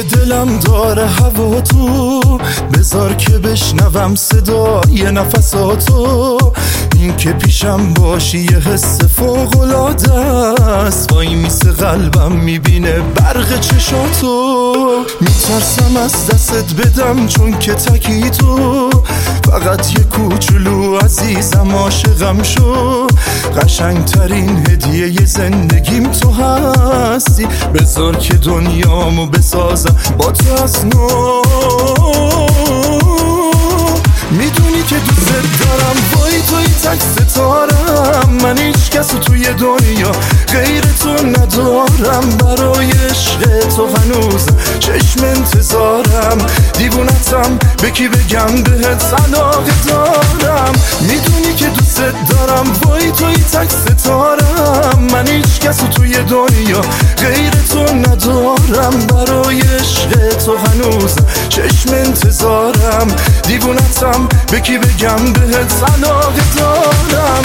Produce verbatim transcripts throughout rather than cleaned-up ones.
دلم داره هوا تو، بذار که بشنوم صدای نفساتو. این که پیشم باشی یه حس فوق‌العاده است، وای میسه قلبم میبینه برق چشاتو. میترسم از دستت بدم چون که تکی تو، فقط یه کوچولو عزیزم عاشقم شو. قشنگترین هدیه ی زندگیم تو هستی، بذار که دنیامو بسازم با تو از نو. میدونی که دوست دارم، وای توی تک ستارم. من هیچ کسو توی دنیا غیر تو ندارم، برای عشق تو هنوز چشم انتظارم. دیوونتم به کی بگم بهت علاقه دارم. میدونی که دوست دارم، وای توی تک ستارم. من هیچ کسو توی دنیا غیر تو ندارم، برای عشق تو هنوز چشم انتظارم. دیوونتم به کی بگم بهت علاقه دارم.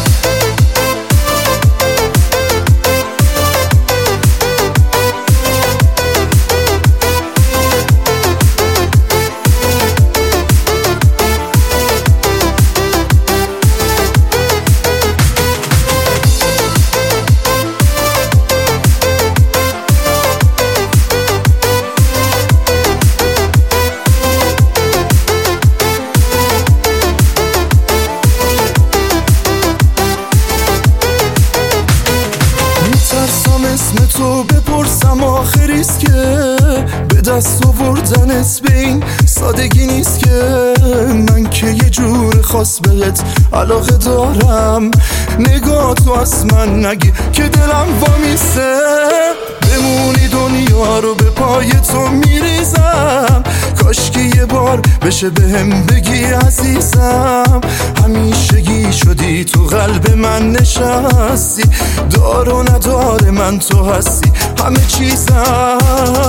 اسم تو بپرسم آخریست که به دست آوردنت به این سادگی نیست که. من که یه جور خاص بهت علاقه دارم، نگاه تو از من نگی که دلم وامیسته. بمونی دنیا رو به پای تو میریزم، کاش که یه بار بشه بهم بگی عزیزم. همیشگی شدی تو قلب من نشستی، دار و ندار من تو هستی همه چیزم.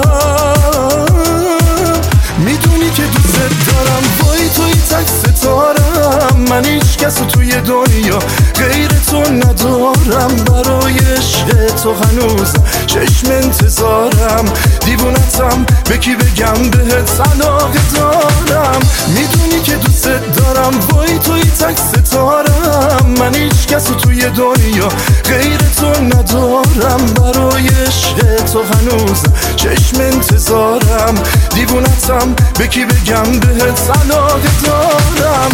میدونی که دوست دارم، وای توی تک ستارم. من هیچ کسو توی دنیا غیر تو ندارم، برای عشق تو هنوز چشم انتظارم. دیوونتم به کی بگم بهت علاقه دارم. میدونی که دوست دارم، وای توی تک ستارم. من هیچ کسو توی دنیا غیر تو ندارم، برای عشق تو هنوز چشم انتظارم. دیوونتم به کی بگم بهت علاقه دارم.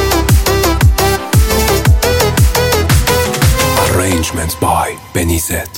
Arrangements by Benizet.